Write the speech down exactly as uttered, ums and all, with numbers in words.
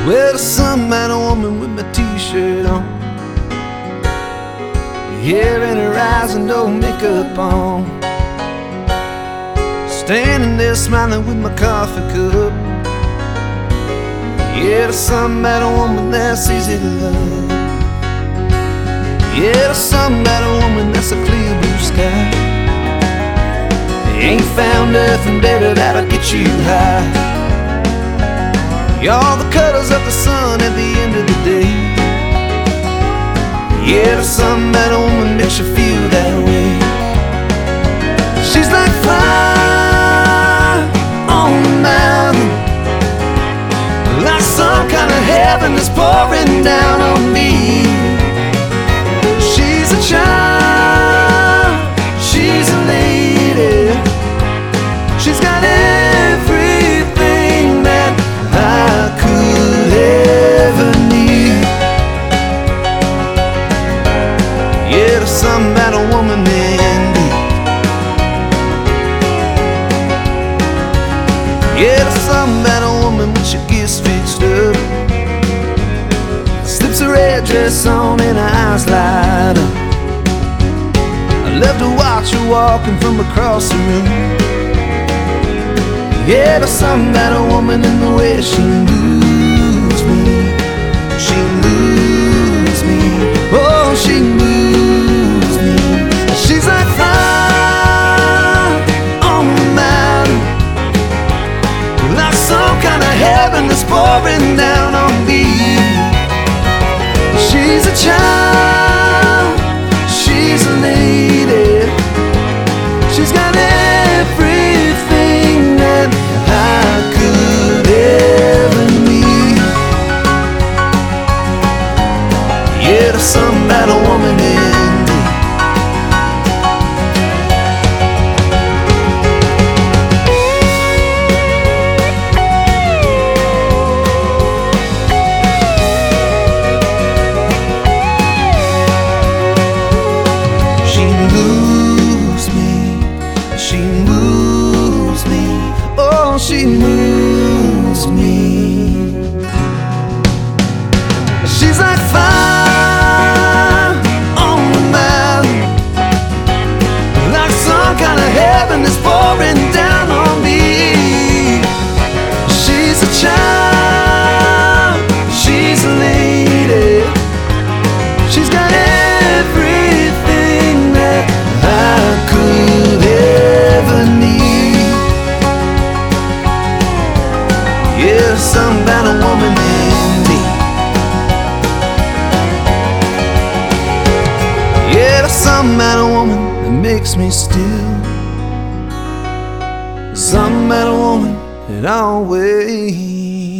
Well, there's some man, a woman with my t-shirt on, hair in her eyes and no makeup on, standing there smiling with my coffee cup. Yeah, there's some about a woman that's easy to love. Yeah, there's some about a woman that's a clear blue sky. Ain't found nothing better that'll get you high. All the colors of the sun at the end of the day. Yeah, there's something about a woman makes you feel that way. She's like fire on the mountain, like some kind of heaven that's pouring down on me. She's a child, she's a lady, she's got everything that I could ever need. Yeah, there's something about a woman indeed. Yeah, there's something about a woman when she gets fixed up, slips her red dress on and her eyes light up. I love to watch her walking from across the room. Yeah, there's something about a woman in the way she moves me. She moves me, oh, she moves me. She's like fire on the mountain, like some kind of heaven that's pouring down on me. She's a child, she's a lady, she's got everything that I could ever need. Yeah, there's something about a woman indeed. She moves me, she moves me, oh, she moves me. She's like fire on the mountain, like some kind of heaven that's pouring down on me. She's a child, she's a lady, she's got everything that I could ever need. Yeah, something about a woman indeed. Yeah, there's something about a woman that makes me still, something about a woman that always